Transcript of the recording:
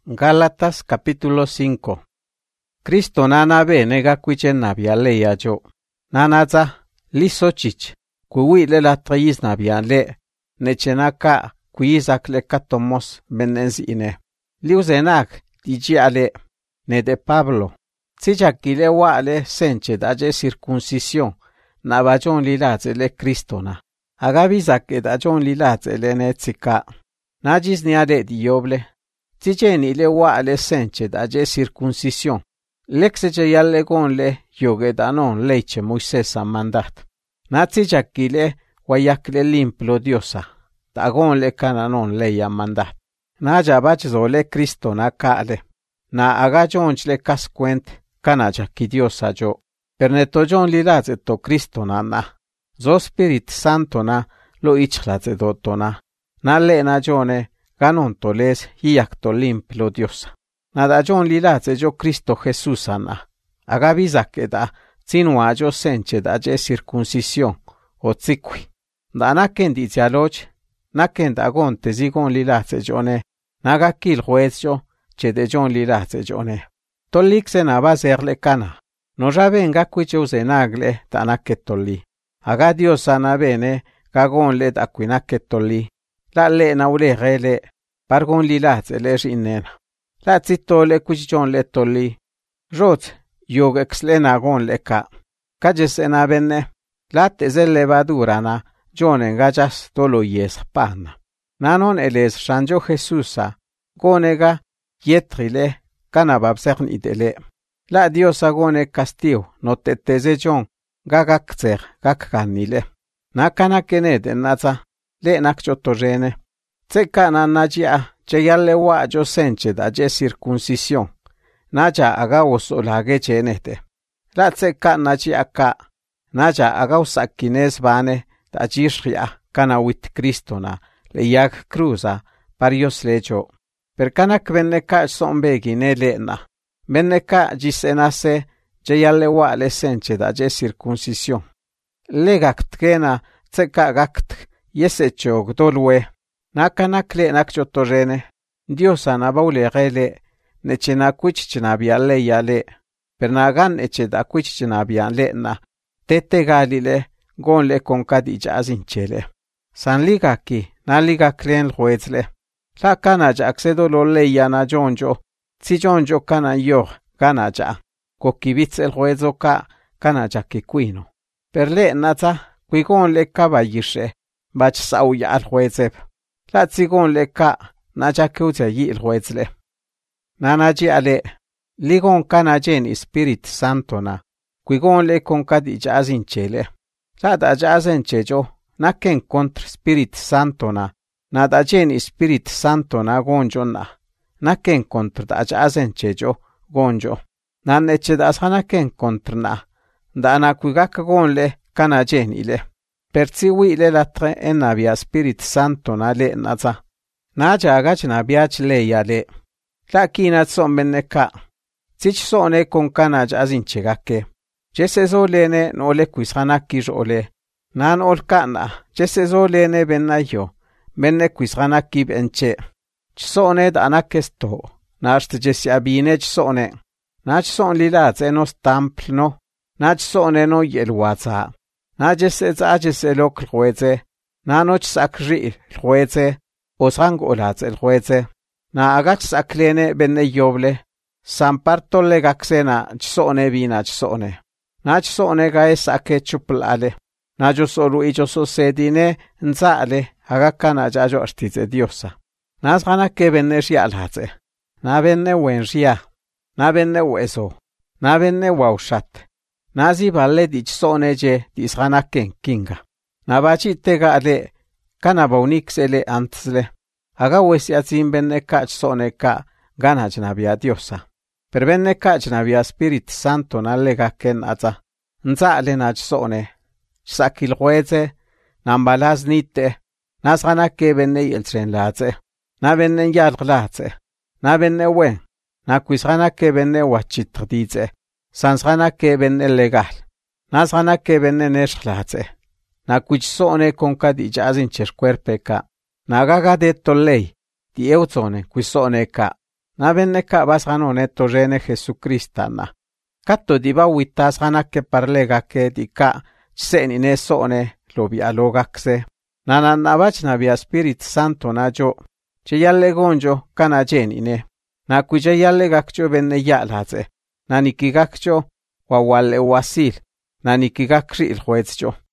Gálatas capítulo 5. Cristo nana bene gacuichen nabia leia jo. Nanaza liso chich. Kuwile la trayis nabia le. Nechenaka kuizak le katomos benenzine. Liuzenak diji ale. Ne de Pablo. Tijacile wale senche daje circuncisión. Nabajon lilaze le Cristona. Agavizak edajon lilaze le netzika. Najis niade dioble. Tijeni le wale senche daje circuncisión. Lexeche yalle gon le yogedanon leiche Moisés mandat. Natijacile wayakle limplo diosa. Tagon le cananon leia mandat. Naja bachzo le Cristona kale. Na agajonch le cascuent canaja ki diosa jo. Pernetojon lilaze to Cristona na. Zo Spirit Santo na lo ichlaze dotona. Na le na jone ganon toles hiak to limplo diosa. Nada jon lilaze jo Cristo Jesús ana. Agavizak eda zinua jo senche da je circuncisión o tsikwi. Da naken dizialoch, naken da gon tezigon lilaze jone. Naga kil juez jo, che de jon lilaze jone. Tolik se na bazerle kana. No ravenga kuiche usenagle da naketoli. Aga Dios ana bene, gagon le da kuinaketoli. La le na ule le, pargon lilaze le rinena. La zitole kuichon le toli. Rot, yog exlena gon le ka. Kajesena bene, la teze levadurana, jonen gajas tolo yes pana. Nanon eles shanjo Jesusa, gonega, yetrile, kanababsern idele. La diosa gone castiu, no teteze jon, gagakzer, gakkanile. Nakana kenede naza, le nakchotorene. Tseka na najia, che yalle wa jo senche da je circuncisión. Naja aga osolage chenete. La tseka najia ka. Naja aga usakines bane da jishria kana wit Cristona le yag cruza parios lejo. Per kanak venneka sombegine lena. Venneka jisenase je yalle wa le senche da je circuncisión. Legakt kena tseka gakt yesecho gdolwe. Nakanakle nakchotorene. Diosa nabaule gele. Nechena kuichchinabia le yale. Pernagan echeda kuichchinabia le na. Tete galile. Gonle konkadija azinchele. San ligaki. Naliga klen huezle. La kanaja accedo lo le yana jonjo. Si jonjo kana yo. Kanaja. Kokibitz el huezo ka. Kanaja kikuino. Per le naza. Kuigon le kabayishe. Bach sauya al huezeb. La tsigon le ka, naja keuze yi il huezle. Nanaji ale, ligon kanajen Spirit Santo na, kuigon le konkadi jazin chele. La da jazen chejo, naken kontr Spirit Santo na, nada jen Spirit Santo na gonjo na, naken kontr da jazen chejo, gonjo. Nan eche da sanaken kontr na, da na kuigaka gon le kanajen ile. Perciwi le latre en nabia Spirit Santo na le naza. Naja agach nabiach le ya le. La kinat son benneka. Sich sone kon kanaj azinchegake. Jese zo lene no le kuishanaki jole. Nan ol kana. Jese zo lene bennayo. Benne kuishanaki benche. Cisone da anakesto. Nasht jesi abine cisone. Nach son lilat enos tampl no. Nach sone no yelwaza. Najese zajese lok lhueze, na noch sakri lhueze, osang olatz el hueze, na agach saklene benne yoble, samparto le gaxena cisone vina cisone. Na cisone gae sake chuplale, na jo solu ijo so sedine nzale, agakana jajo artize diosa. Na zgana ke benne rialhaze, na benne wen ria, na benne weso, na benne waushat. Nazi balle dich soneje disranaken kinga. Nabachi tega ale kanabaunikse antzle. Aga wesi atzin benne kach soneka ganaj nabia diosa. Per benne kach nabia Spirit Santo nalega ken aza. Nza ale nach sone. Sakil hueze. Nambalaz nite. Nasranake benne yeltren laze. Na benne yalglaze. Na benne wen. Na kuisranake benne wachitdize. Sansana ke benne legal. Nasana ke benne neshlatze. Na kuchsone konkadi jazin chercuerpeka. Nagaga de tolei. Di euzone kuisone ka. Na benneca basganone torrene Jesucristana. Catto di bawitazganake parlegake dika chsenine soone lobialogakse. Nananabach nabia Spirit Santo najo. Cheyalle gonjo kana jenine. Na kujayalle gakcho benne yalaze. Na nikigakcho wawale wasil. Na nikigakri il juezjo.